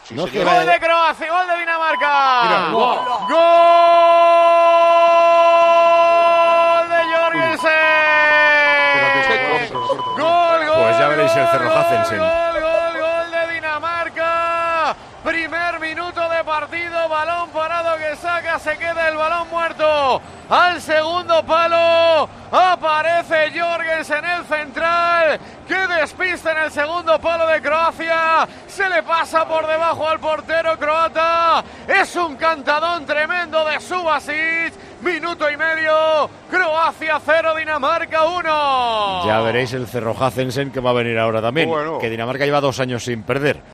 Sí, No señor. Gol de Croacia, gol de Dinamarca. Mira, Gol de Jorgensen. Gol. Pues ya veréis el Cerro Hazensen. Gol de Dinamarca. Primer minuto de partido, balón parado que saca, se queda el balón muerto. Al segundo palo aparece Jorgensen, el central, que despista en el segundo palo de Croacia. Se le pasa por debajo al portero croata. Es un cantadón tremendo de Subasic. Minuto y medio, Croacia 0, Dinamarca 1. Ya veréis el Cerro Hazensen que va a venir ahora también. Bueno. Que Dinamarca lleva 2 años sin perder.